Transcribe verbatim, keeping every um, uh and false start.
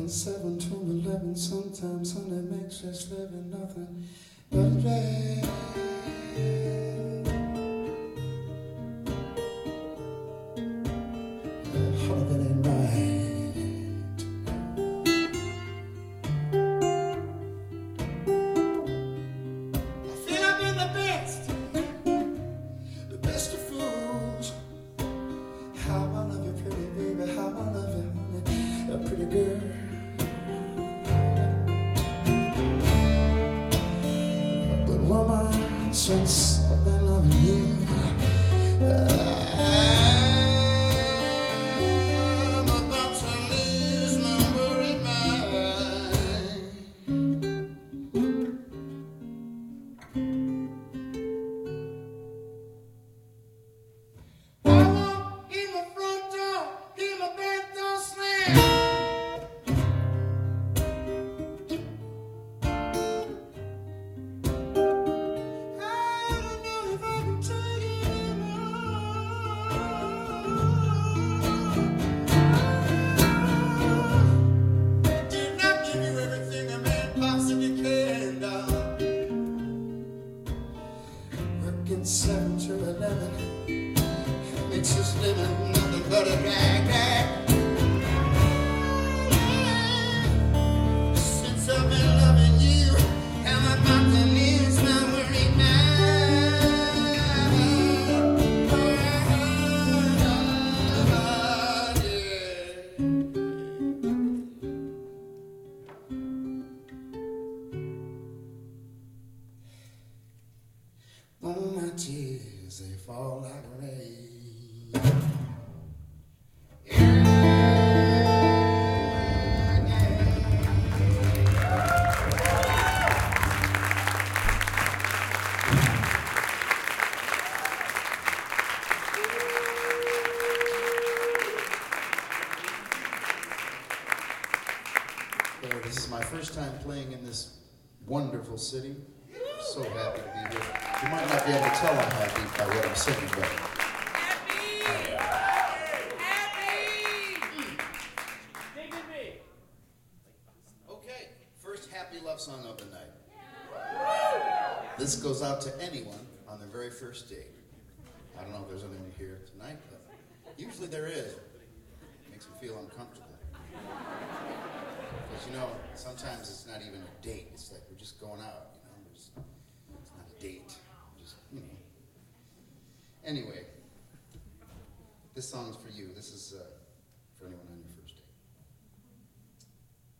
Working seven to eleven, sometimes honey makes us living nothing but a drag. Honey, that ain't right. I feel I've been the best, the best of fools. How I love you, pretty baby, how I love you, honey, a pretty girl. But woman, since I've been loving you, I'm about to lose my worried mind. I walk in the front door, hear my back door slam. I don't know if I can take it anymore. Did not give you everything a man possibly can, darling. Working seven to eleven makes us living nothing but a drag, drag. Since I've been loving you, how I'm about to lose my worried mind. Oh, my tears, they fall like rain. Well, this is my first time playing in this wonderful city. I'm so happy to be here. You might not be able to tell I'm happy by what I'm singing, but Happy! Happy! Sing with me. okay, first happy love song of the night. This goes out to anyone on their very first date. I don't know if there's anyone here tonight, but usually there is. It makes me feel uncomfortable. Because, you know, sometimes it's not even a date. It's like we're just going out, you know. We're just, it's not a date. Just, you know. Anyway, this song's for you. This is... Uh,